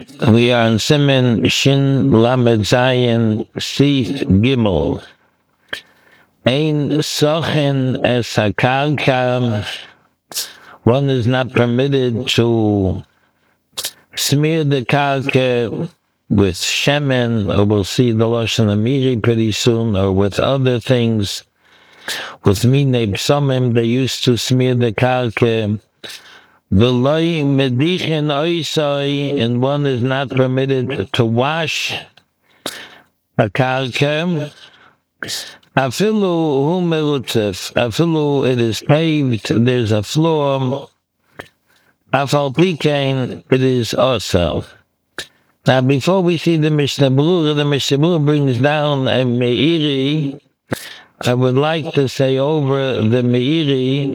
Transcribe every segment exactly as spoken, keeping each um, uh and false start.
We are on Simen Shin Lamed Zayin Sif Gimel. Ein Sochen es Hakarka. One is not permitted to smear the karka with shemen, or we'll see the Lashon Amiri pretty soon, or with other things. With Minei Psomim, they used to smear the karka. V'loi medichin oisoi, and one is not permitted to wash a karka. Afilu hu merutzef, afilu it is paved, there's a floor. Afal pikein, it is also. Now, before we see the Mishnah Berurah, the Mishnah Berurah brings down a Meiri. I would like to say over the Meiri.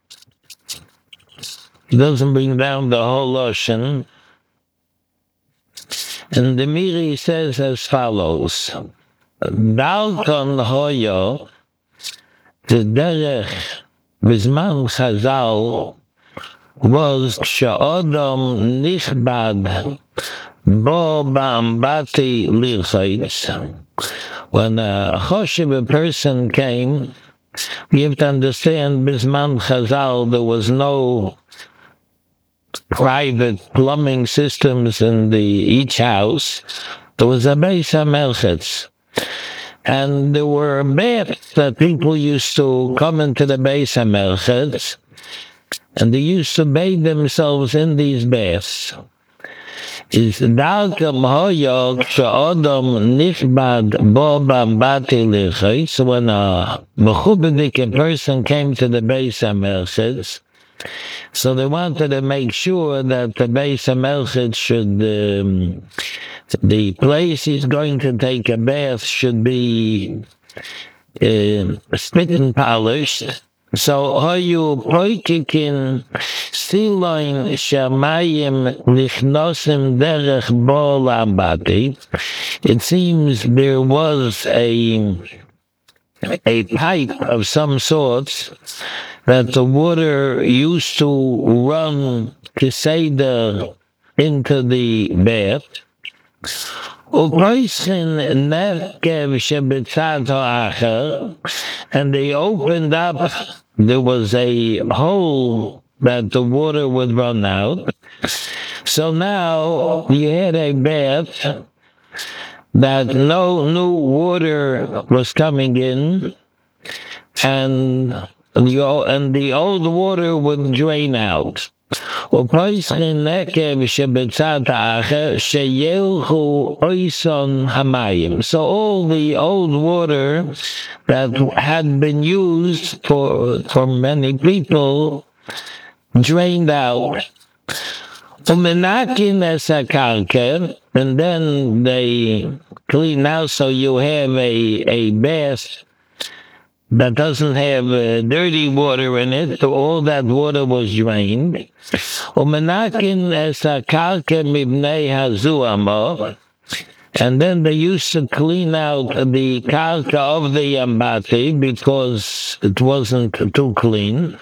He doesn't bring down the whole Lashon. And the Meiri says as follows. Dalkon hoyo, the derech bizman chazal was she'odom nichbad bo ba'ambati lirchayis. When a choshev, a person came, we have to understand, bizman chazal, there was no private plumbing systems in the each house. There was a Beis HaMelchetz. And there were baths that people used to come into the Beis HaMelchetz, and they used to bathe themselves in these baths. Is dalkam hoyok she'odom nichbad bo ba'ambati lirchayis. So when a mechubedik person came to the Beis HaMelchetz, so they wanted to make sure that the Beis HaMelchetz should, um, the place he's going to take a bath should be uh, spit and polished. So, hoyu poikikin siloin shamayim lichnosim derech bo lambati. It seems there was a a pipe of some sort that the water used to run keseder into the bath. And they opened up, there was a hole that the water would run out. So now you had a bath that no new water was coming in, and the, and the old water would drain out. So all the old water that had been used for, for many people drained out. And then they clean out, so you have a, a bath that doesn't have uh, dirty water in it, so all that water was drained. And then they used to clean out the karka of the Ambati because it wasn't too clean.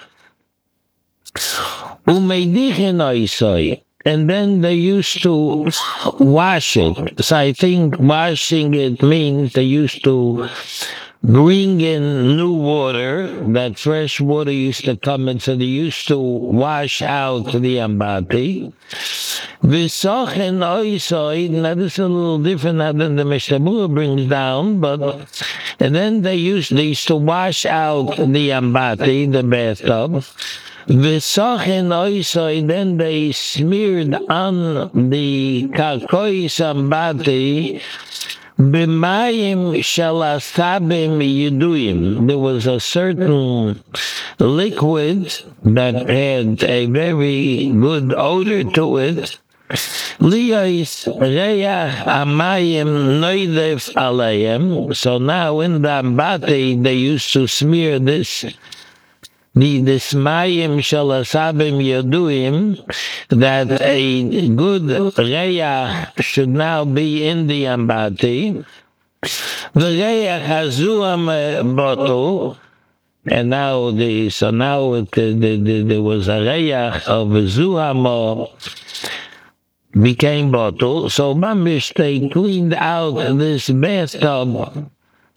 And then they used to wash it. So I think washing it means they used to bring in new water, that fresh water used to come in, so they used to wash out the Ambati. V'sochen oisoi, now this is a little different than the Mishnah Berurah brings down, but, and then they used, they used to wash out the Ambati, the bathtub. V'sochen oisoi, then they smeared on the karkois Ambati, B'mayim shalasabim yiduim. There was a certain liquid that had a very good odor to it. Liyos reyach amayim noidef alayim. So now in the Ambati they used to smear this. The this mayim shalasabim yaduim, that a good reya should now be in the Ambati. The reya hazuam bottle, and now the so now it, the, the, the, there was a reya of zuhamo became bottle. So Mamish, they cleaned out this bathtub.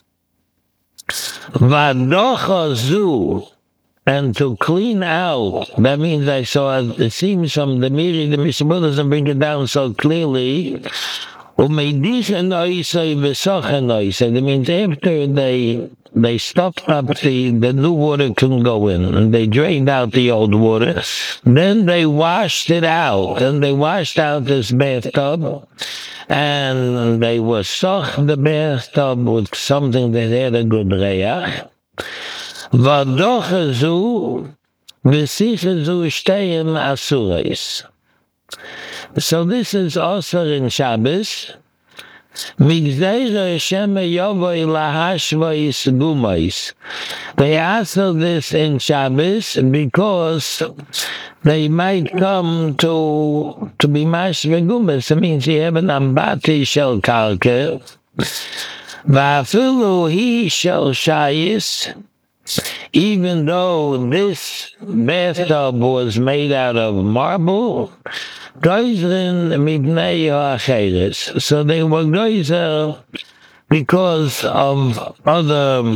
Vadocha zu. And to clean out, that means I saw, it seems from the Miri, the Mishnah doesn't bring it down so clearly. That means after they they stopped up the, the new water couldn't go in, and they drained out the old water. Then they washed it out, and they washed out this bathtub, and they were soaked the bathtub with something that had a good reach. Vadocha zu, v'sicha zu shteim asurais. So this is also in Shabbos. Migzeira shema yovoi lahashvais gumais. They answer this in Shabbos because they might come to to be mashve gumas. It means you have an ambati shel karka. Va'afilu hi shel shayis. Even though this bathtub was made out of marble, Goizrin mibnei ha'acheres. So they were goizer because of other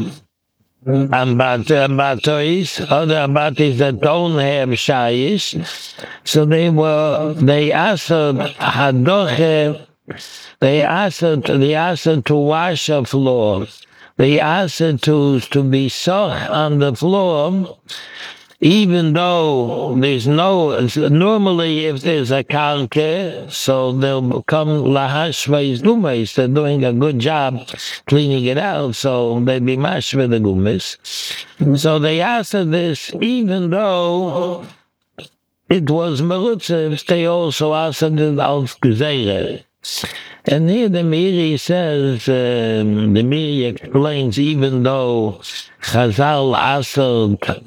ambatois, other ambatis that don't have shayish. So they were, they asked hadoche, they asked, they asked to wash a floor. They asked to, to be soaked on the floor, even though there's no, normally if there's a kalke, so they'll come lahashvais gumes, they're doing a good job cleaning it out, so they'd be mashve the gumes. So they asked this, even though it was merutzev, they also asked it als gezeire. And here the Miri says, um, the Miri explains, even though Chazal asked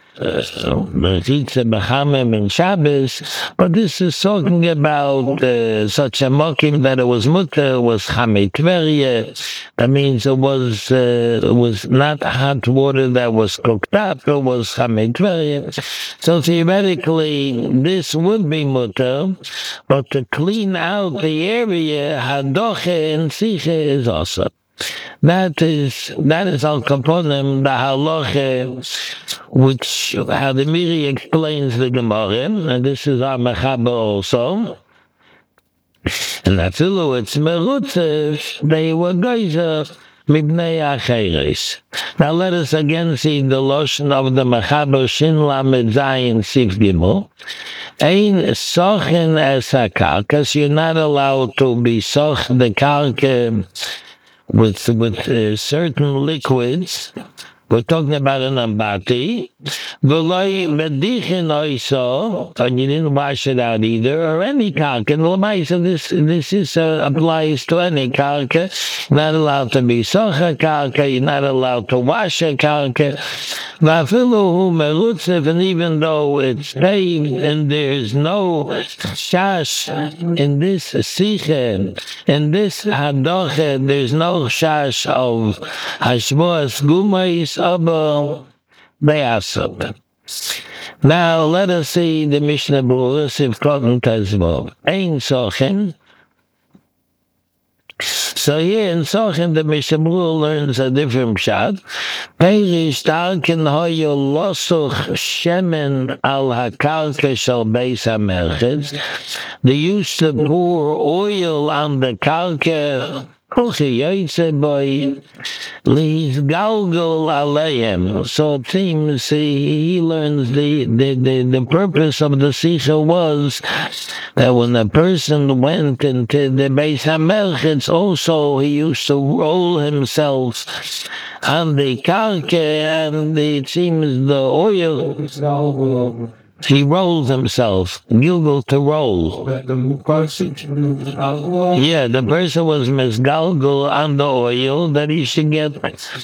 Mechitza B'chamim in Shabbos, but this is talking about uh, such a mokim that it was mutter, was Chamei Tveria. That means it was uh, it was not hot water that was cooked up, it was Chamei Tveria. So theoretically, this would be mutter, but to clean out the area, Hadoche and Siche is also. That is that is al kaponim the halacha, which how the Miri explains the Gemara, and this is our mechaber also. And afilu it's merutzev, they were geyser mibnei acheres. Now let us again see the lotion of the mechaber shin lamed zayin sif gimel. Ein sochen es hakarkas, you're not allowed to be soch the karka with with uh, certain liquids. We're talking about an ambati. V'loi medichin oiso, and you didn't wash it out either, or any karka. So this this is uh, applies to any karka. Not allowed to be socha karka. You're not allowed to wash a karka. V'afilu merutzev, and even though it's paved and there's no shash in this siche, in this hadoche, there's no shash of hashboas gumais aber be'asab. Now let us see the Mishnah Berurah Sif Kotten Tezvov. Ein sochen. So here in Sochen, the Mishnah Berurah learns a different shot. Perish darken hoyo losuch shemen al hakarka shel beis hamerchetz. They used to pour oil on the karka. So it seems he learns the, the, the, the purpose of the Sikha was that when a person went into the Beis HaMelchetz, also he used to roll himself on the karka, and it seems the oil, he rolls himself, Gilgal to roll. Yeah, the person was misgalgal on the oil that he should get.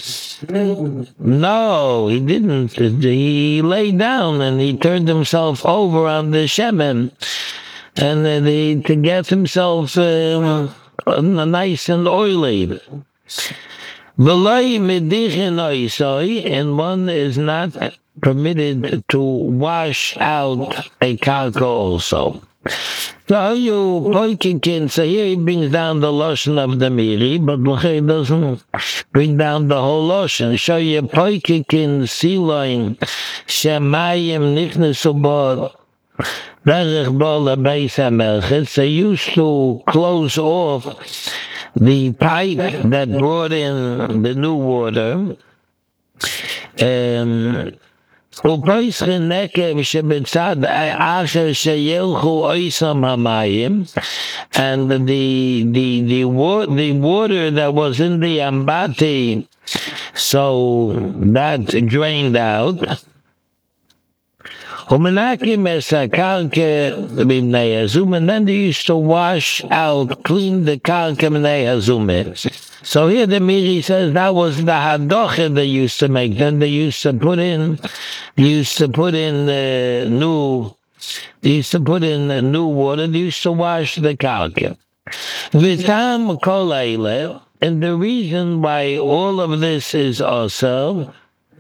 No, he didn't. He lay down and he turned himself over on the shemen, and then he, to get himself uh, nice and oily. And one is not permitted to wash out a karka also. So you poikikin, so here he brings down the lotion of the miri, but he doesn't bring down the whole lotion. Show you poikikin siloin shemayim nichnesu bo derech bo lebeis hamelchet. They used to close off the pipe that brought in the new water. Um, Upoischen nekev shebetzad asher sheyelchu oisam hamayim, and the the the water the water that was in the ambati, so that drained out. Umenakim esakalke b'nei hazum, and then they used to wash out, clean the kalke b'nei hazum. So here the Miri says that was the hadocha they used to make. Then they used to put in, used to put in the new, they used to put in the new water. They used to wash the kalke. V'tam kol eile, and the reason why all of this is also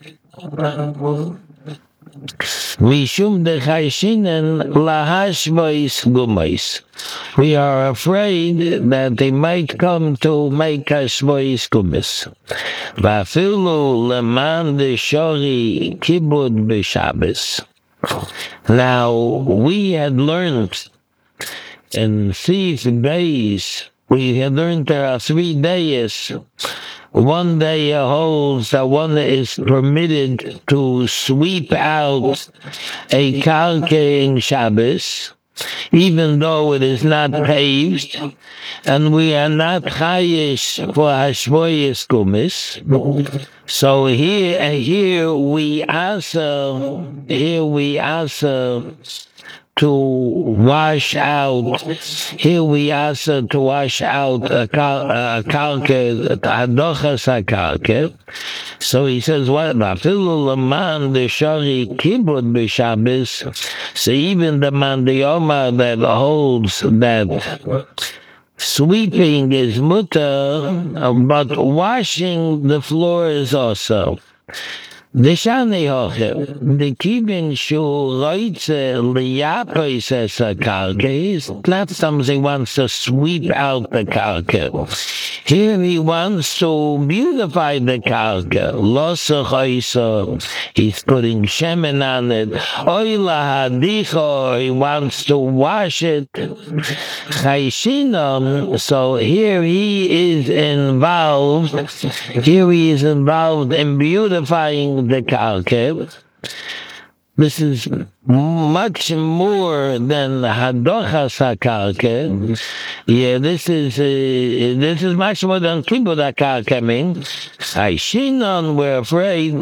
Mishum de Chaishinen lahashvois gumais. We are afraid that they might come to make us vois gumis. Vafilu leman de shori kibud b'Shabbos. Now we had learned in these days, we had learned there are three days. One day holds that one is permitted to sweep out a kalke in Shabbos, even though it is not paved, and we are not chayish for hashvoyes gumis. So here, here we also, here we also to wash out, here we ask to wash out a kalke, a hadochas kalke. So he says, what? Afilu leman the shari kibud b'Shabbos. So even the man the Omar that holds that sweeping is mutter, but washing the floor is also. The shani hoche, the kibin shu loitze liyapos es a kalke, is not something he wants to sweep out the kalke. Here he wants to beautify the kalke. Losa choiso, he's putting shemen on it. Oila hadicho, he wants to wash it. Chayshinom, so here he is involved, here he is involved in beautifying the kalke. This is much more than hadochas hakalke. Yeah, this is uh, this is much more than kibud hakalke. I mean, Chayshinon, we're afraid.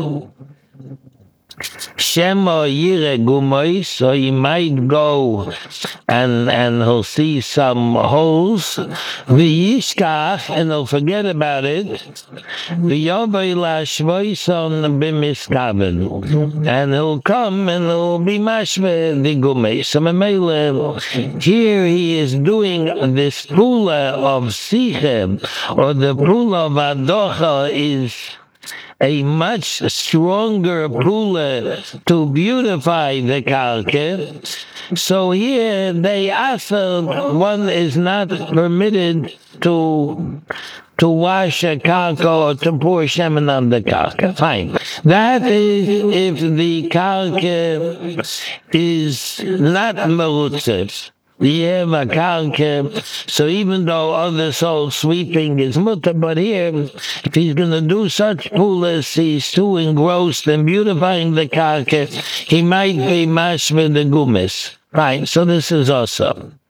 Shemo yire gumoy, so he might go and and he'll see some holes. V'yishkach, and he'll forget about it. V'yovay lashvoison b'miskaven, and he'll come and he'll be mashve the gumay. So memele, here he is doing this pula of sichem, or the pula of adocha is a much stronger pula to beautify the kalke. So here they also, one is not permitted to to wash a kalke or to pour shemen on the kalke. Fine. That is if the kalke is not merutzef. Yeah, makalke. So even though other soul sweeping is mutter, but here, if he's going to do such pulas, he's too engrossed in beautifying the kalke, he might be mashme the gumis. Right, so this is awesome.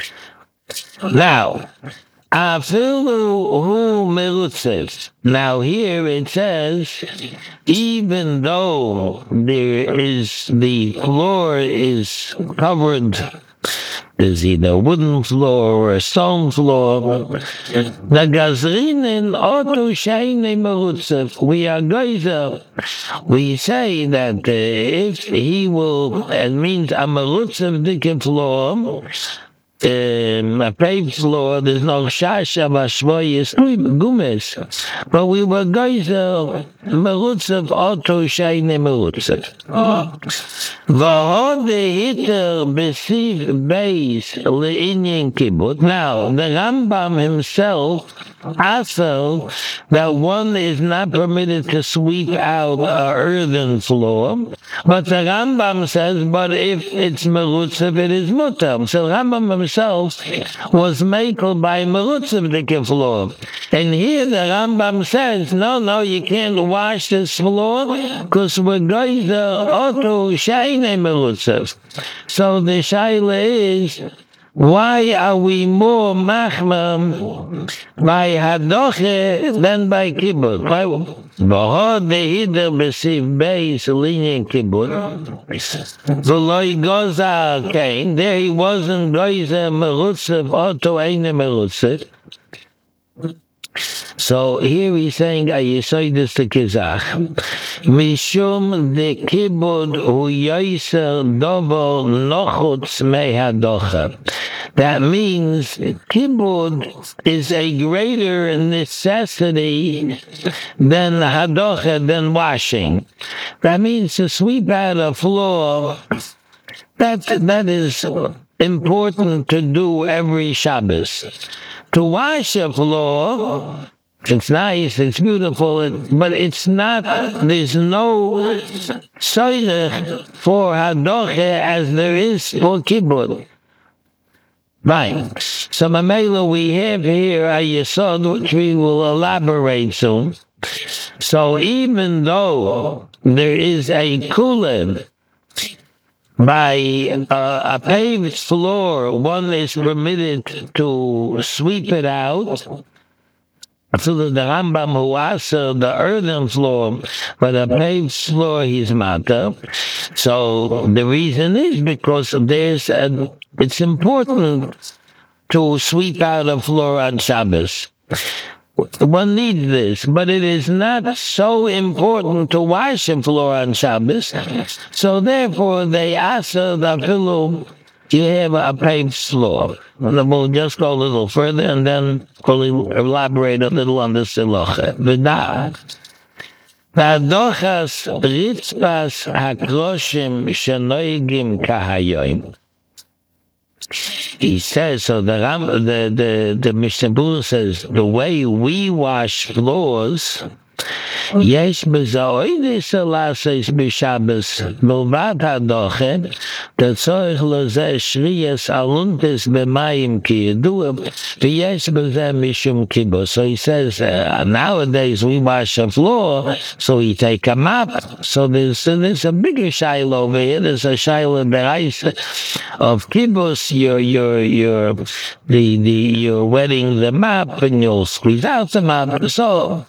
Now, afilu hu merutzev. Now here it says, even though there is, the floor is covered, there's either a wooden floor or a stone floor. The gazrinin otu sheine merutzev. We are geyser. We say that uh, if he will, it means a merutzev dike floor, um, a paved floor. There's no shasha v'ashvoyis gumes, but we were geyser merutzav auto shayne merutzav. V'hod hitter besiv beis le'inyin kibbut. Now the Rambam himself also that one is not permitted to sweep out a earthen floor, but the Rambam says, but if it's merutzav, it is mutar. So Rambam himself was makel by merutzav the floor, and here the Rambam says, no, no, you can't wash this floor because we're going to auto shayne merutzav. So the shaila is, why are we more machmam by hadoche than by kibbut? Why? V'hod v'hider b'siv beis linyan kibbut. V'loi goza kain. There he wasn't goza merutzav auto eine merutzav. So here he's saying, "Ayisoidus the kizach, mishum the kibud hu yoiser dovo nochutz mehadocha." That means kibud is a greater necessity than hadocha, than washing. That means to sweep out a floor. That that is important to do every Shabbos. To wash a floor, it's nice, it's beautiful, it, but it's not, there's no soidach for hadoche as there is for kibbut. Right. So Mamela, we have here a yesod, which we will elaborate soon. So even though there is a kulev, by uh, a paved floor, one is permitted to sweep it out. So the Rambam who asked the earthen floor, but a paved floor he's matter. So the reason is because there's a, it's important to sweep out a floor on Shabbos. One needs this, but it is not so important to wash a floor on Shabbos. So therefore, they ask the pillow, you have a paved floor. And we'll just go a little further and then we'll elaborate a little on the silocha. V'da, v'adochas ritzpas hakroshim shenoigim kahayoim. He says, so the Ram, the the the Mishnah Berurah says the way we wash floors, yesh bezaoidis alases b'Shabbos milvad hadoche tetzorich lozeh shriyas aluntis b'mayim ki yedua v'yesh bezeh mishum kibbut. So he says uh, nowadays we wash a floor, so we take a mop. So there's so there's a bigger shiloh over here. There's a shiloh bereis of kibbutz. You're you're you're the the you're wetting the mop and you'll squeeze out the mop. So.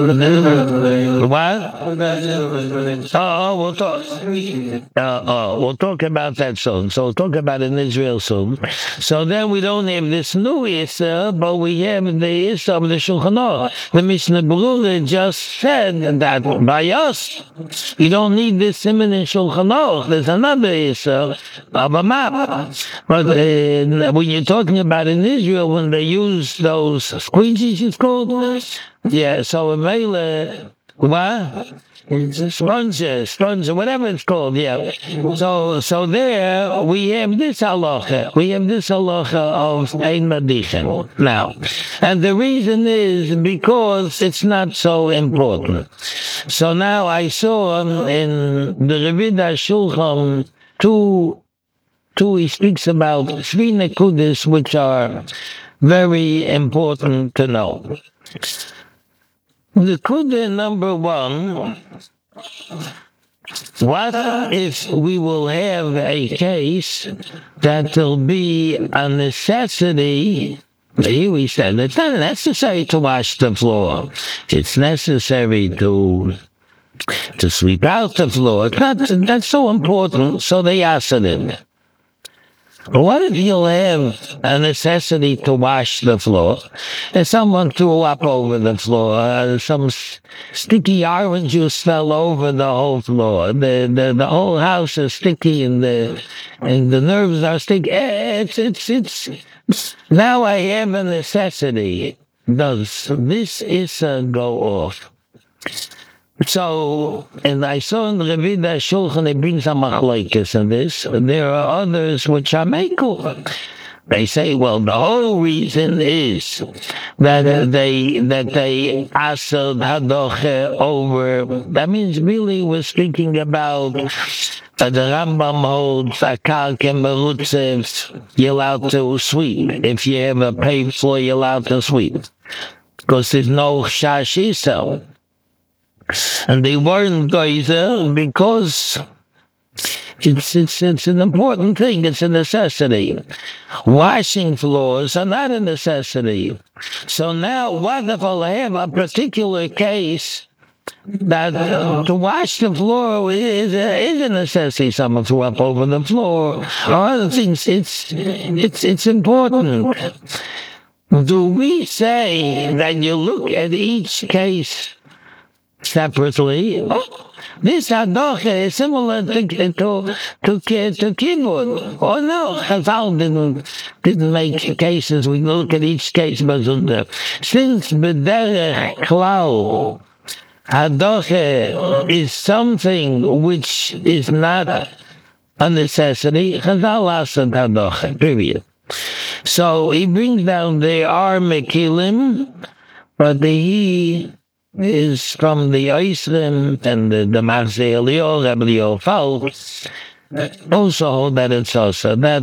What? Oh, we'll talk. Uh, oh, we'll talk about that soon. So we'll talk about it in Israel soon. So then we don't have this new Issa, but we have the Issa of the Shulchan Aruch. The Mishnah Berurah just said that by us, you don't need this simon in Shulchan Aruch. There's another Issa of a map. But uh, when you're talking about in Israel, when they use those squeegees, it's called. Yeah, so a mele, what? Sponges, sponge, whatever it's called, yeah. So, so there we have this halacha. We have this halacha of ein madichin now, and the reason is because it's not so important. So now I saw in the Revida Shulchan two, two. He speaks about three nekudas which are very important to know. The kudah number one, what if we will have a case that will be a necessity? Here we said it's not necessary to wash the floor. It's necessary to to sweep out the floor. It's not, that's so important, so they asked it. What if you'll have a necessity to wash the floor and someone threw up over the floor, uh, some s- sticky orange juice fell over the whole floor, the, the, the whole house is sticky and the, and the nerves are sticky. Eh, It's, it's, it's, now I have a necessity. Does this is a go off? So, and I saw in the Revida Shulchan, it brings some machlokes in this. There are others which are mekel. They say, well, the whole reason is that uh, they that they asked hadoche over. That means really we're speaking about uh, the Rambam holds akal kemerutzev. You're allowed to sweep. If you have a paved floor, you're allowed to sweep because there's no shashisel. And they weren't geyser because it's, it's, it's an important thing. It's a necessity. Washing floors are not a necessity. So now, what if I have a particular case that uh, to wash the floor is a, is a necessity? Someone threw up over the floor or other things. It's, it's, it's important. Do we say that you look at each case separately? Oh, this hadocha is similar to to to, to kibbutz. Oh no, Chazal didn't didn't make cases. We look at each case, but since b'derech klal hadocha is something which is not a necessity, Chazal asked hadocha. Period. So he brings down there are mekilim, but the he is from the Islam and the, the Marzei Elio, Rebbe Leo Fal, also hold that it's also that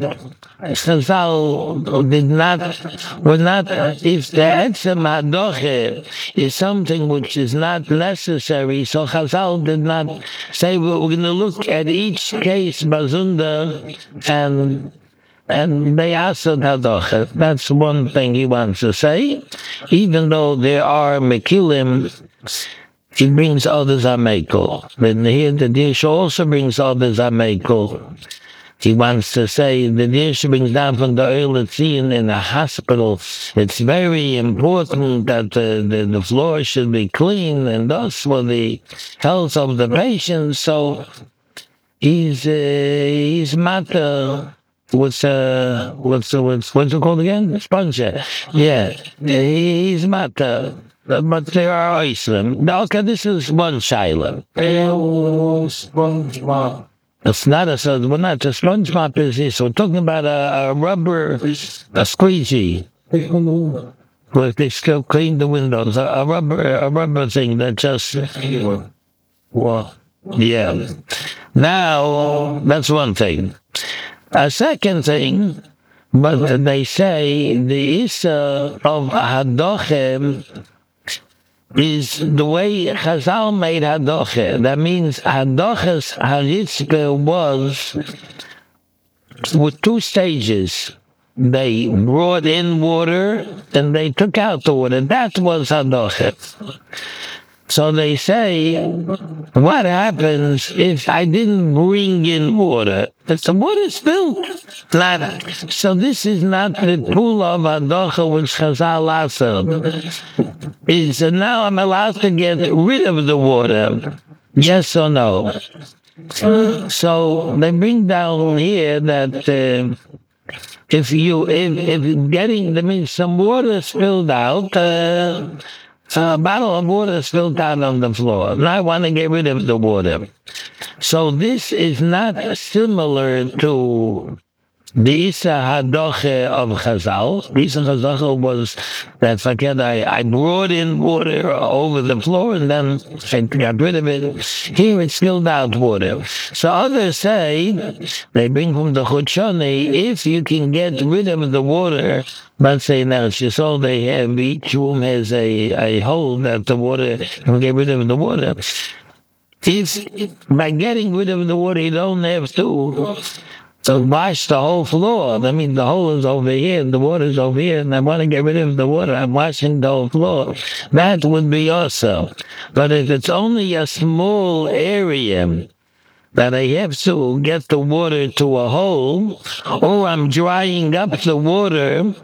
Chazal did not, were not, if the Etzem Hadoche is something which is not necessary, so Chazal did not say we're going to look at each case Bazunda and and they asked hadocha. That's one thing he wants to say. Even though there are mekilim, he brings others are mekel. Then here the dish also brings others are mekel. He wants to say the dish brings down from the early scene in a hospital. It's very important that the, the, the floor should be clean and thus for the health of the patient. So he's uh, he's matter. What's uh what's uh, what's what's it called again? Sponge. Yeah, he's not. Uh, but there are Islam. Okay, this is one shaila. SpongeBob. It's not a so we're not a SpongeBob is this. We're talking about a, a rubber, a squeegee. Well, they still clean the windows. A, a rubber, a rubber thing that just. Well, yeah. Now that's one thing. A second thing, but they say the Issa of Hadochem is the way Chazal made Hadoche. That means Hadoches Haritzke was with two stages. They brought in water and they took out the water. That was Hadoche. So they say, what happens if I didn't bring in water? If the water spilled. Not, so this is not the pool of Hadocha which Chazal asked. Is now I'm allowed to get rid of the water. Yes or no? So they bring down here that uh, if you, if, if getting, that means some water spilled out, uh, a bottle of water spilled out on the floor, and I want to get rid of the water. So this is not similar to the Isa Hadoche of Chazal. The Isa Hadoche was that, forget, I, I brought in water over the floor and then I got rid of it. Here it's spilled out water. So others say, they bring from the Chutzoni, if you can get rid of the water, let's say now it's just all they have, each room has a, a hole that the water can get rid of the water. If by getting rid of the water you don't have to so wash the whole floor. I mean, the hole is over here, the water is over here, and I want to get rid of the water. I'm washing the whole floor. That would be also. But if it's only a small area, that I have to get the water to a hole, or I'm drying up the water.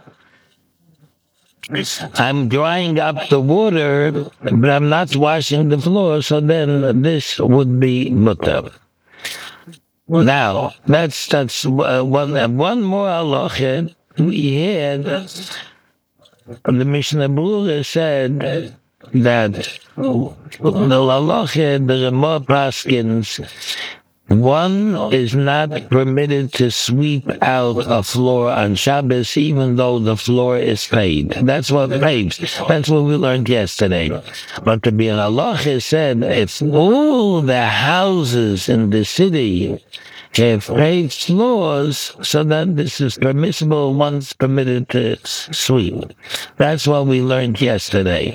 I'm drying up the water, but I'm not washing the floor, so then this would be mutter. Now, that's that's uh, one, one more halacha. We had, the Mishnah Berurah said that the halacha, the Ramah Paskins, one is not permitted to sweep out a floor on Shabbos, even though the floor is paid. That's what paid. That's what we learned yesterday. But to be an halacha said, if all the houses in the city have paved floors, so that this is permissible, one's permitted to sweep. That's what we learned yesterday.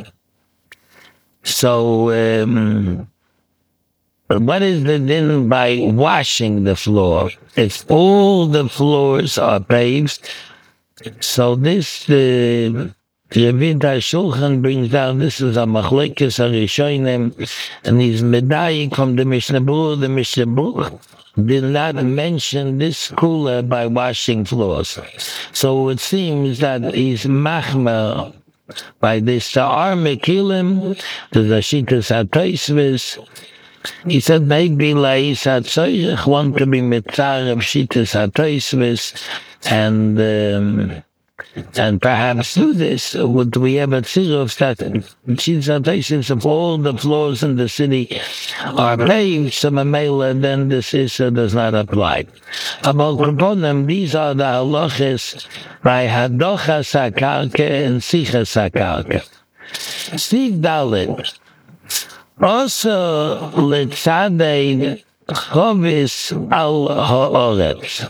So, um, what is the din by washing the floor? If all the floors are paved, so this, the Rebbe Shulchan brings down, this is a machlekes harishonim, and he's medayik from the Mishnah Berurah. The Mishnah Berurah did not mention this kula by washing floors. So it seems that he's machmer by this Sa'ar Mekilim, the Zashitas HaTosfos. He said maybe La'is HaTzoyich want to be mitzar of Shitas HaTosfos, and um, and perhaps do this. Would we have a tziruf that Shitas HaTosfos, if all the floors in the city are paved, so Mamela, then this issue does not apply. About Kaponim, these are the halachas by Hadochas HaKarka and Sichas HaKarka. Steve Dalit. Also, letzadei chovis al ha'oretz.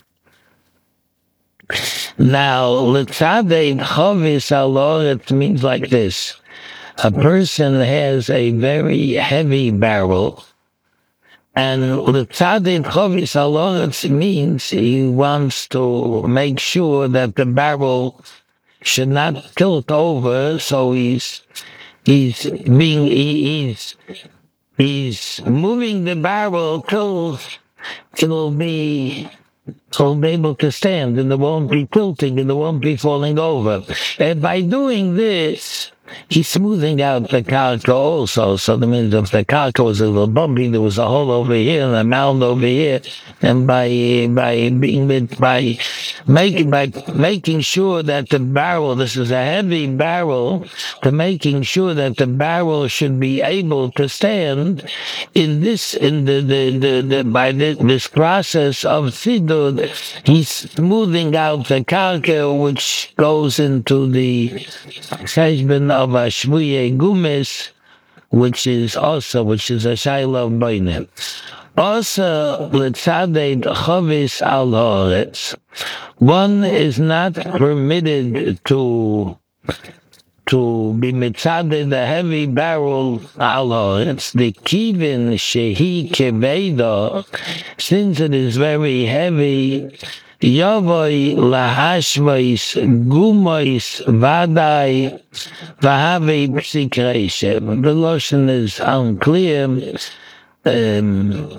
Now, letzadei chovis al ha'oretz means like this. A person has a very heavy barrel, and letzadei chovis al ha'oretz means he wants to make sure that the barrel should not tilt over, so he's He's being, he, he's, he's moving the barrel till it'll be, it'll be able to stand, and it won't be tilting, and it won't be falling over. And by doing this, he's smoothing out the karka also. So the means of the karka was a little bumpy, there was a hole over here and a mound over here. And by by being by making by making sure that the barrel, this is a heavy barrel, to making sure that the barrel should be able to stand in this in the the, the, the by the, this process of sidur, he's smoothing out the karka, which goes into the cheshbon of a shvuye gumis, which is also which is a shayla boinem. Also, letzadei chovis al ha'oretz, one is not permitted to to be mitzadeh the heavy barrel al ha'oretz. The kivin shehi keveda, since it is very heavy, Yavoi lahashvais gumois vadai vahavi psikreshem. The lotion is unclear. Um,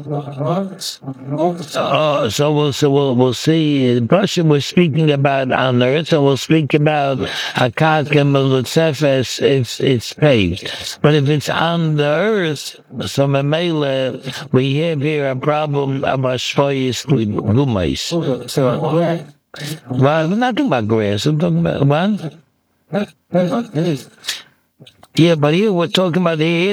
oh, so we'll so we'll, we'll see. The person we're speaking about on earth, and we'll speak about Akaka Melutzefes if it's paved. But if it's on the earth, so Mamela, we have here a problem about Shvoyis Gumais. So, well, we're not talking about grass, we're talking about what? Yeah, but here we're talking about the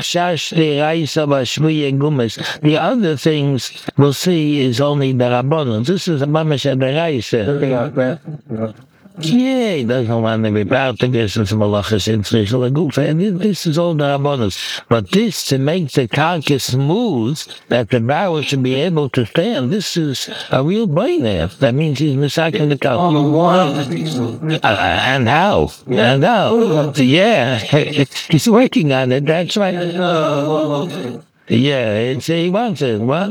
The other things we'll see is only the Rabbanon. This is a mamash at the Raisa. Yeah, he doesn't want to be proud to get some malachas in Tzrichel Agufa, and this is all the Rabbanos. But this, to make the karka smooth, that the barrel should be able to stand, this is a real bainef. That means he's misaking the karka. Uh, and how? And how? Yeah, he's working on it, that's right. Yeah, it's, he wants it. What?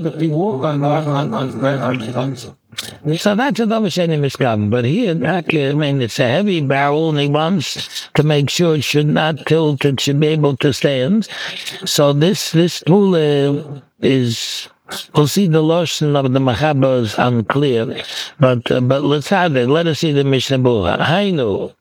So that's a double shenim miskam. But here, I mean, it's a heavy barrel, and he wants to make sure it should not tilt, it should be able to stand. So this this tool uh, is We'll see the lotion of the Machaba is unclear, but uh, but let's have it. Let us see the Mishnah Berurah. Hainu.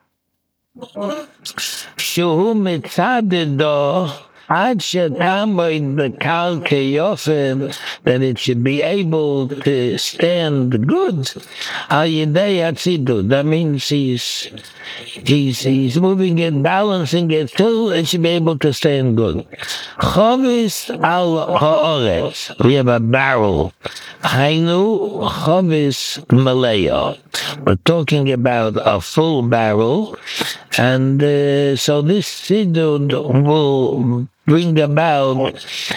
Shuhu mitzadido ad shetamoid the kalke yofim, that it should be able to stand good. Al yidei atzidu. That means he's he's he's moving it, balancing it too. It should be able to stand good. Chovis al haaretz. We have a barrel. Hainu chovis malaya. We're talking about a full barrel. And uh, so this sidud will bring about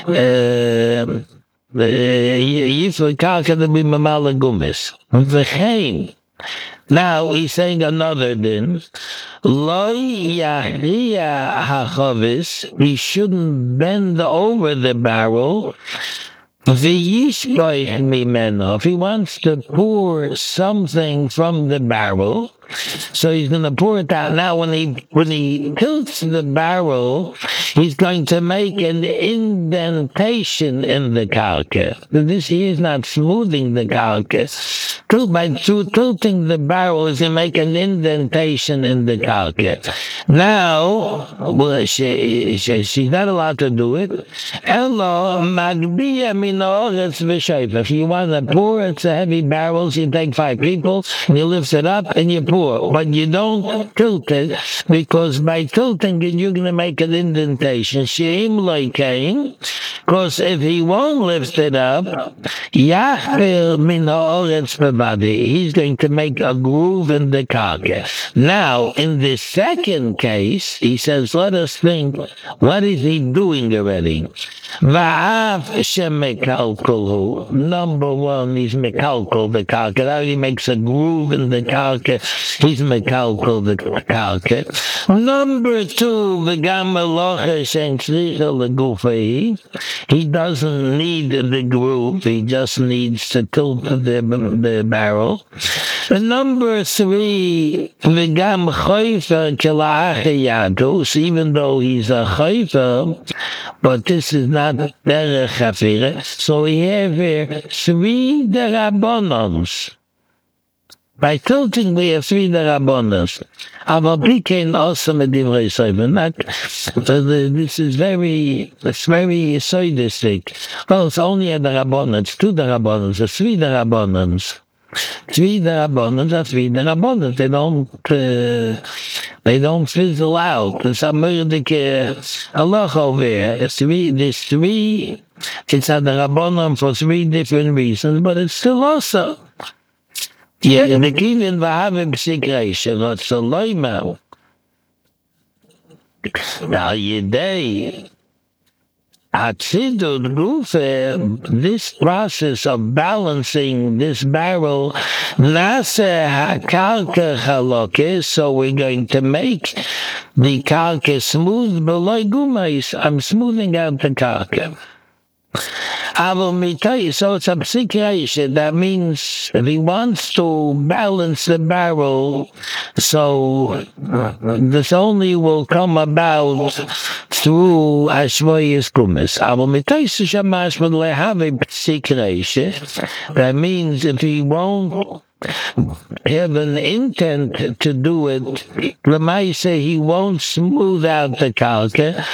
Yifra Karka to be Mamala Gumis. V'chein. Now he's saying another din. Lo yahriya hachavis. He shouldn't bend over the barrel. If he wants to pour something from the barrel, so he's going to pour it out. Now, when he when he tilts the barrel, he's going to make an indentation in the karka. This he is not smoothing the karka. By tilting the barrel, he's going to make an indentation in the karka. Now, well, she, she, she's not allowed to do it. Elo magbiya minoretz v'shayf. If you want to pour, it's a heavy barrel. So you take five people, and you lift it up, and you pour. But you don't tilt it, because by tilting it, you're going to make an indentation. Sheim loikein, because if he won't lift it up, yachil minoretz v'badi. He's going to make a groove in the karka. Now, in the second case, he says, let us think, what is he doing already? Number one, he's mekalkal the karka. Now he makes a groove in the karka. He's mekalkal the karka. Number two, the gamalocha he doesn't need the groove. He just needs to tilt the, the barrel. Number three, the gam chayfer kela'achiyadus, even though he's a chayfer, but this is not derech hafira. So we have here three derabonons. By tilting, we have three derabonons. Aber Bikain also medivrei soiven. This is very, it's very soidistic. Well, it's only a derabonons, it's two derabonons, it's three derabonons. Three derabonons are three derabonons. They don't, uh, they don't fizzle out. There's a murdik halacha over here. It's three, there's three, it's a derabonon for three different reasons, but it's still also. Yeah, the kivin v'havim psikreisha, not so loyma. Now, yidei, Hatzidud Gufe, this process of balancing this barrel, Nase HaKarka Chaloke, so we're going to make the karka smooth, below gumais. I'm smoothing out the karka. So it's a psikreisha. That means if he wants to balance the barrel, so this only will come about through Ashvoyis Kumis. That means if he won't have an intent to do it, Lamaise, he won't smooth out the karka.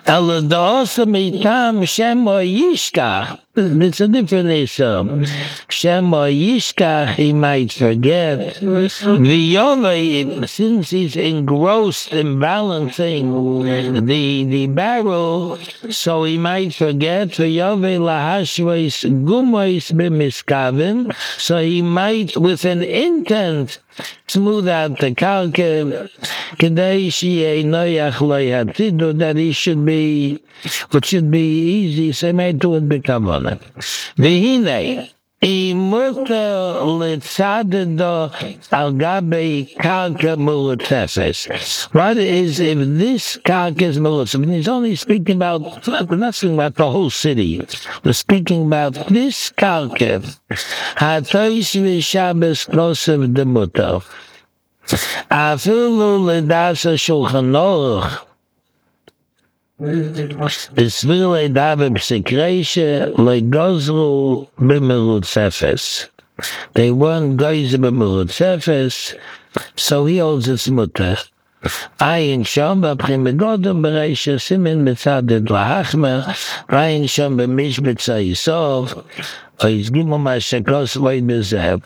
It's a different issue. Shema Yishka, he might forget. V'yove, since he's engrossed in balancing the the barrel, so he might forget. V'yove lahashveis gumois b'miskavin, so he might, with an intent, smooth out the karka, kedei shi'ei noyach lo yatzidu, that he should be, what should be easy, so he might do it b'kavanah. V'hinei, imurta l'tzadado al gabe karka mulutefes. What is, if this karka is mulutefes? I mean, he's only speaking about, we're not speaking about the whole city. We're speaking about this karka. Hatois v'shabes klosev demuto. Afilu l'dasa shulchan aruch. Bismillah David Psikresha Legozru Bimirut Sefes. They weren't guys Bimirut Sefes, so he holds his mutter. Ayin Shom B'Primegodom Bereisha Simin Mitzadet Lahachmer Ayin Shom B'Mish B'Tzayisov Oiz Gimel Mashakos Loy B'Zeb.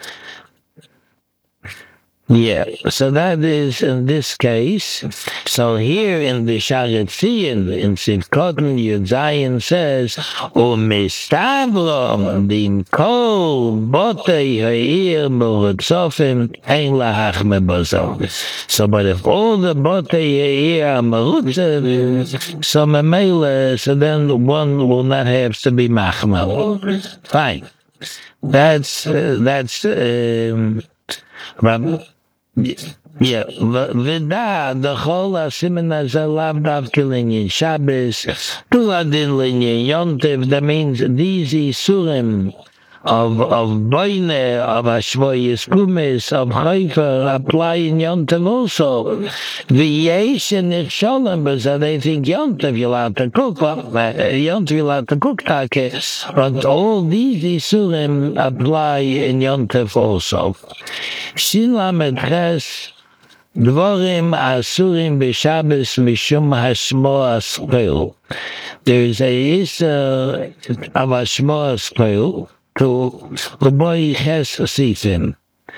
Yeah, so that is in this case. So here in the Sharetzi, in, in Sivkotin, Yudzayin says, O Mistavrom, Dim Kol, Bote, Ha'ir, Morutzofim, Ein Lahachme Bozo. So, but if all the Bote, Ha'ir, are Morutzofim, so Mamela, so then one will not have to be Machmel. Fine. That's, uh, that's, um, Rabbi. Yeah, Vida, the whole Siman as a love of killing in Shabbos, Tuladin Linyan Yontiv, that means these Isurim of of Boine, of Ashvoyis Kumis, of Haifa apply in Yontiv also. The Yesh and Sholem, but they think Yontiv you're allowed to cook, Yontiv you're allowed to cook take, but all these Isurim apply in Yontiv also. Shin Lamed Ches Dvorim Asurim B'Shabbos Mishum Hashmo Askel. There is a Isser of Hashmo Askel to the boy Ches Sifim.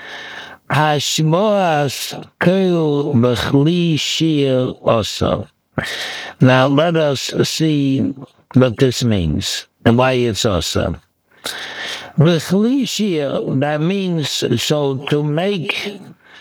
Hashmo Askel B'Chli Shir also. Now let us see what this means and why it's awesome. B'Chli, that means so to make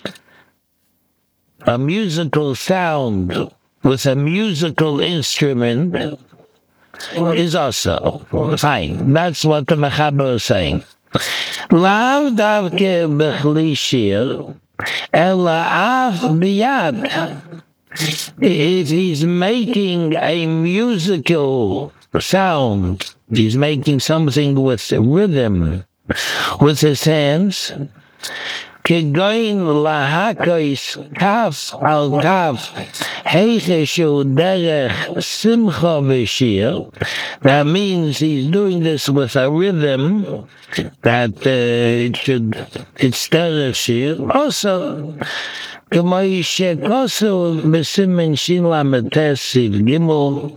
a musical sound with a musical instrument is also fine. That's what the Mechaber is saying. Lav davke b'chli shir, ela af biyad. If he's making a musical sound, he's making something with rhythm, with his hands. Kegoin lahakos kaf al kaf, heichishu derech simcha v'shir. That means he's doing this with a rhythm that uh, it should, it's derech shir. Also, K'may shekosu b'simen shin lametes siv gimel,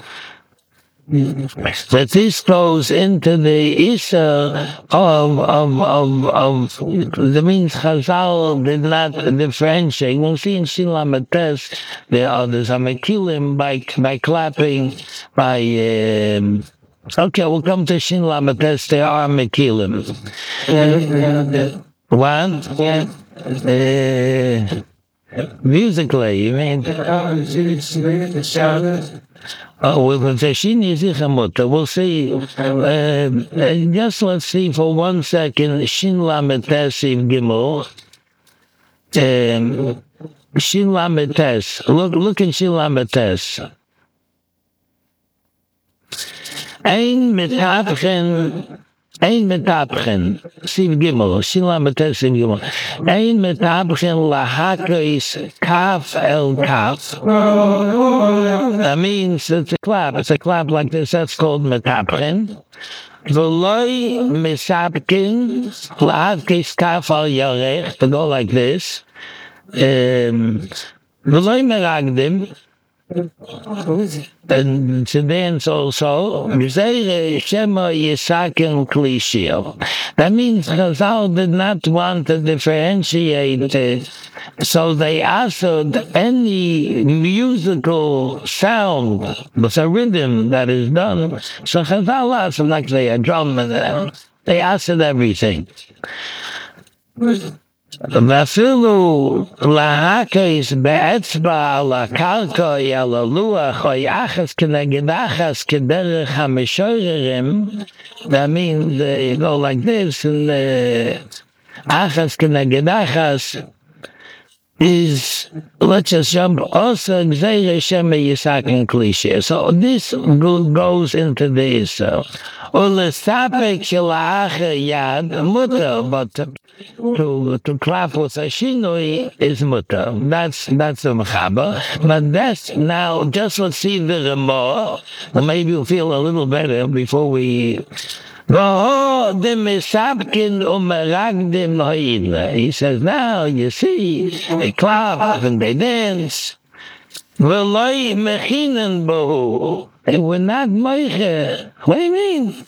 that this goes into the Issa of, of, of, of, the means Chazal did not differentiate. We'll see in Shin Lametes, there are others, I'm a kilim by, by clapping, by, um, okay, we'll come to Shin Lametes, there are Mekilim. One, uh, musically, you mean? Oh, we'll say We'll see. Uh, just let's see for one second. Shin Lametes Gimel. Um, Shin Lametes. Look, look in Shin Lametes. Ein mitapchen. Ein mitapchen. Siv Gimel. Shin Lametes Siv Gimel. Ein mitapchen lahakos kaf el kaf. That means it's a clap. It's a clap like this. That's called metapchen. V'loi misapkin lahakos kaf al yarech. To go like this. Um, V'loi meragdim. And to dance also, that means Chazal did not want to differentiate it, so they asked any musical sound with a rhythm that is done. So Chazal asked, like they a drum, and they asked everything. ואפילו להקס באצבע על הקרקע על הלוח או יחס כנגד אחס כדרך המשוררים, that means uh, you go like this, and אחס כנגד אחס, is, let's just jump also Gzeira Shema Yisakin cliche. So this go- goes into this. So Ulasapek Shilacha Yad Mutter, but to to to clap with a shinoi is mutter. That's that's a mechaba. But that's now just let's see the Ramah. Maybe you'll feel a little better before we. Oh, the misabkin umeragdim loidla. He says, now you see, they clap and they dance. V'loi mechinen bohu. They were not moiche. What do you mean?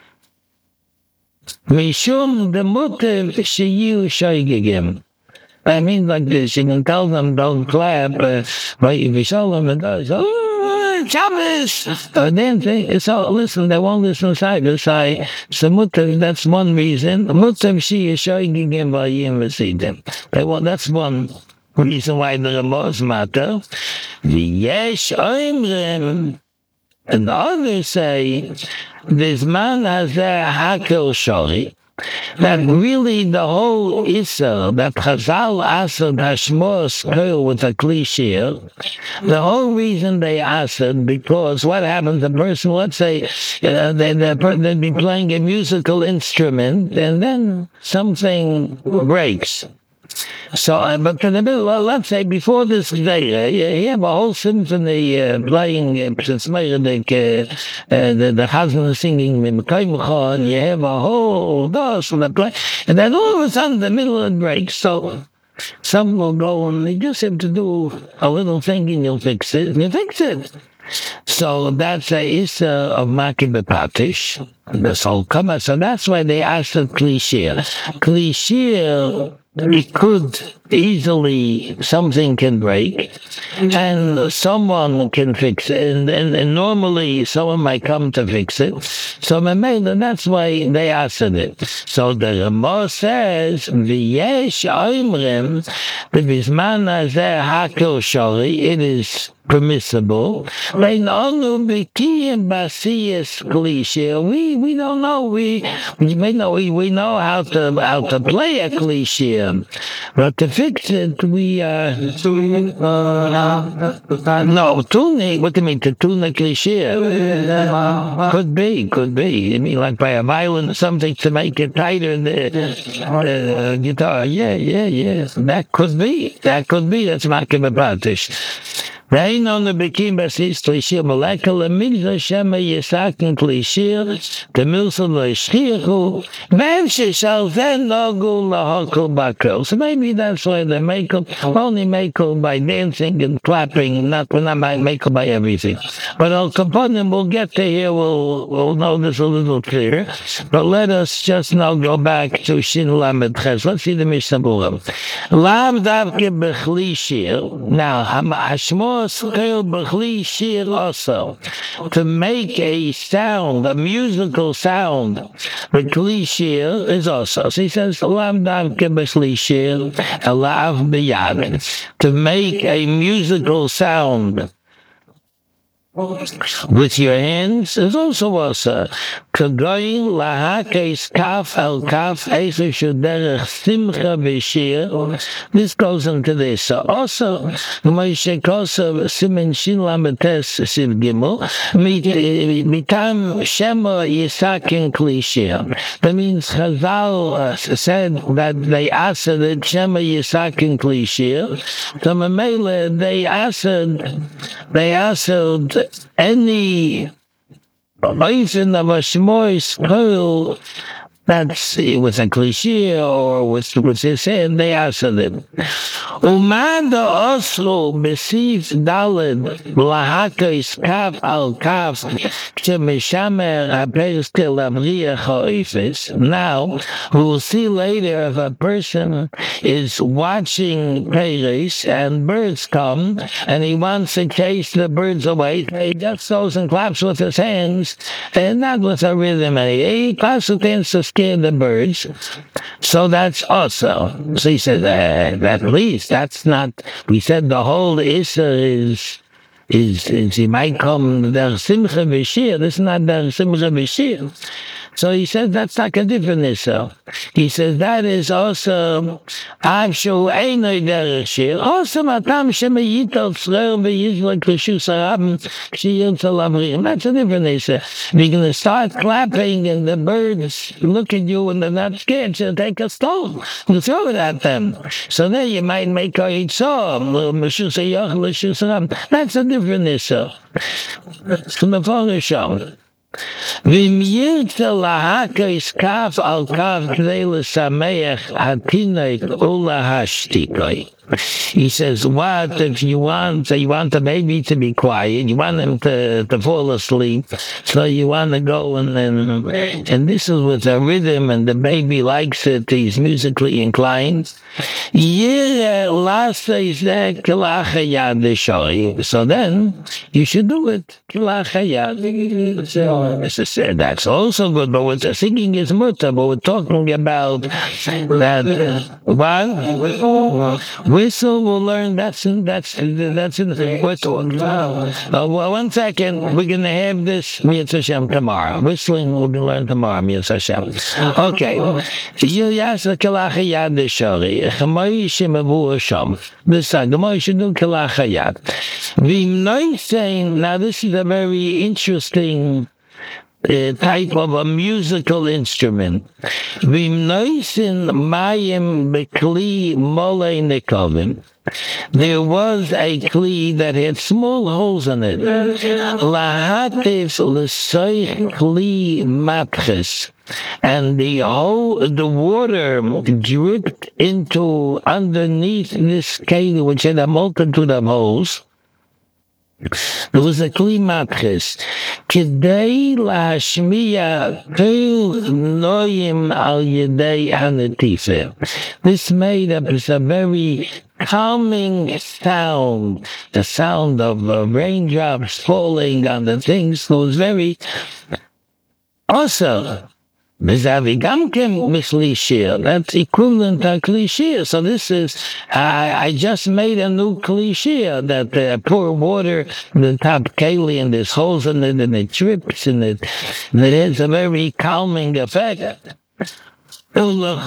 Mishum the mutter sheyu shoygigim. I mean like this, you can tell them don't clap, uh, but if you show them it does, oh, Shabbos! Uh, then they, so listen, they won't listen side to side. So mutter, that's one reason. Mutter she is shoygigim v'yim v'sidim. They want, that's one reason why the Ramos matter. V'yesh oimrim. And others say, this man has a hakel shori, that really the whole Issa, that Chazal asked Hashmos Koil with a cliche, the whole reason they asked it, because what happens, the person, let's say, uh, they, they'd be playing a musical instrument, and then something breaks. So, uh, but in the middle, well, let's say before this Gzeira, you, you have a whole symphony uh, playing, uh, uh, uh, the, the husband is singing, and you have a whole dance and play, and then all of a sudden the middle of it breaks. So, some will go and you just have to do a little thing and you'll fix it, and you fix it. So that's a issa of Maki Bepatish, the soul kama. So that's why they asked the Klishir. Klishir, it could easily, something can break, and someone can fix it, and, and, and normally someone might come to fix it. So that's why they asked it. So the Ramah says, V'yesh oimrim, b'bizman hazeh hakel shori, it is permissible. We we we don't know we we know we, we know how to how to play a cliche, but to fix it we uh, uh no tuning. What do you mean to tune a cliche? Could be, could be. I mean like by a violin or something to make it tighter in the uh, guitar. Yeah, yeah, yeah. That could be. That could be. That's Makim Batish. Rein on the Bekim Basis Klishir Molecular Migza Shema Yisakin Klishir, the Milson Leishchiru, Memshi shall then Nogu Lahokul Bakil. So maybe that's why they make them, only make them by dancing and clapping, not when I make them by everything. But Al Kaponim will get to here, we'll, we'll know this a little clearer. But let us just now go back to Shin Lamed Ches. Let's see the Mishnah Buram. Lam Davke Bechlishir. Now, Hashmos also to make a sound, a musical sound. The klishir is also. So he says, to make a musical sound with your hands is also also. Kagoyin lahakes kaf al kaf eser shuderech simcha v'shir. This goes into this. So also, Moshe Kosev simin shin lametes siv gimel mitam shema yisakin klishir. That means Chazal uh, said that they asked that shema yisakin klishir. So Mamela they asked they asked any reason of a shmois kol that's with a cliche or with with his hand, they answered him. Umanda oslo besiv daled lahakis kaf al kaf shemishamer appears till amriya choifis. Now we will see later if a person is watching Paris and birds come and he wants to chase the birds away, he just goes and claps with his hands and not with a rhythm. He claps with hands to scare the birds. So that's also. So he said, uh, at least that's not. We said the whole Issa is. Is, is he might come der Simcha V'Shir. This is not der Simcha V'Shir. So he says that's like a different issue. He says that is also I'm sure Einoi Derech Shir. Also Matam Shemeyitol Tzrer V'Yizlek L'Shus Harabim Shir Tzalabrim. That's a different issue. You're going to start clapping and the birds look at you and they're not scared, so take a stone and throw it at them. So then you might make a Yitzhak, L'Shus Hayoch L'Shus Harabim. That's a different issue. From the Torah show. V'im yirtze lahakos kaf al kaf k'dei l'sameach hatinok ulahashtikoi. He says, what if you want, you want the baby to be quiet, you want him to, to fall asleep, so you want to go and then, and this is with a rhythm and the baby likes it, he's musically inclined. So then, you should do it. That's also good, but what the singing is mutter, but we're talking about that, what? Whistle, we'll learn that's in, that's that's in the whistle. Uh, well, one second, we're going to have this Mitzvah Hashem tomorrow. Whistling will be learned tomorrow, Mitzvah Hashem. Okay. Yas Kalacha Yad Shari. Chamay Shemavu Sham. This time, the more you should do Kalacha Yad. V'im noi saying, now this is a very interesting Uh, type of a musical instrument. V'imnoisin mayim bekli molei nikovim. There was a kli that had small holes in it. Lahativ l'soich kli matches. And the whole, the water dripped into underneath this kli, which had a multitude of holes. There was a kli matches. Kidei lashmiya kol noyim al yedei hanetife. This made up is a very calming sound, the sound of uh, raindrops falling on the things. So it was very also. That's equivalent to klishir. So this is, I, I just made a new klishir that uh, pour water in the top keli and there's holes in it and it drips and it, and it has a very calming effect. This is a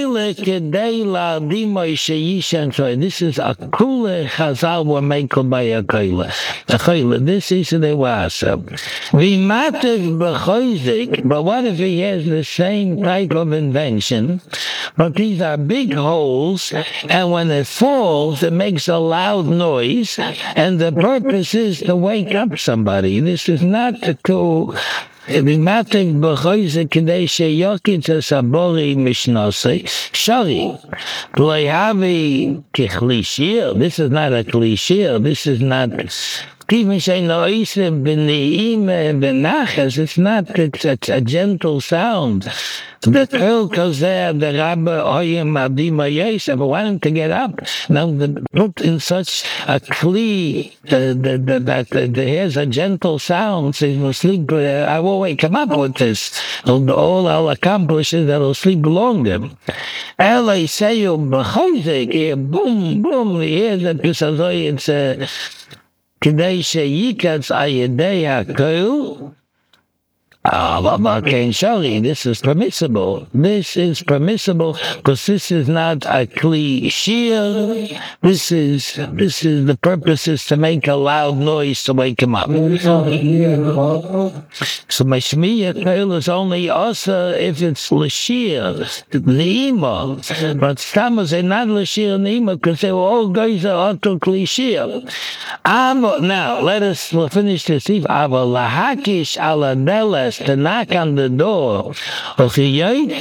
kule chazal were made by a kule. A kule. This is the wasa. We matter but what if he has the same type of invention, but these are big holes, and when it falls, it makes a loud noise, and the purpose is to wake up somebody. This is not to go. V'matek b'choyze k'dei sheyokit sabori mishnasei shari loyhavi k'chlishir. This is not a klishir. This is not. It's not, it's, it's a gentle sound. The girl goes there, the rabbi, Oyim Abdima Yosef, I want him to get up. Now, the, put in such a kli that there has a gentle sound, so he will sleep. Uh, I will wake him up with this. All I'll accomplish is that he'll sleep along them. Ela say you, boom, boom, he hears that it's a K'dei sheyikatz ayedei hakol. Ah, this is permissible. This is permissible because this is not a klishir. This is this is the purpose is to make a loud noise to wake him up. So mashmiya kol is only also if it's lashir neima, but some say not lashir neima because they were all guys are auto klishir. Now let us finish this. Aval lahakish ala neles. To knock on the door. He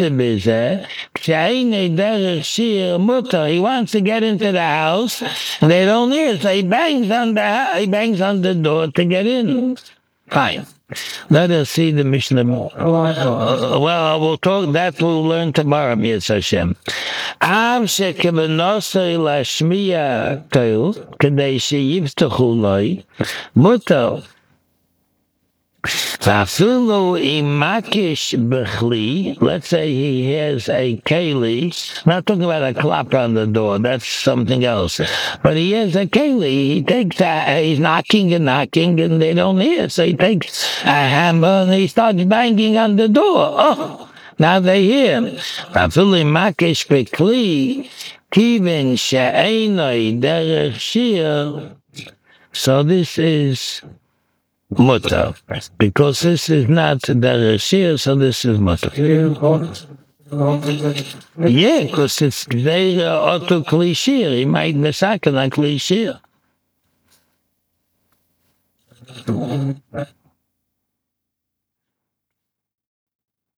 wants to get into the house. They don't hear, so he bangs on the he bangs on the door to get in. Fine. Let us see the Mishnah more. Uh, well, we'll talk that we'll learn tomorrow, Mitzvah Hashem. Am shekebenosei lashmiya kol kadei sheyivtachu loi mutar. Vafilu imakish bechli. Let's say he has a keli. Not talking about a clock on the door. That's something else. But he has a keli. He takes. A, he's knocking and knocking, and they don't hear. So he takes a hammer and he starts banging on the door. Oh, now they hear. Vafilu imakish bechli. Kivin she'enoi derech shir. So this is mutter, because this is not the shir, so this is mutter. Yeah, because it's they auto klishir. He might misaken on klishir.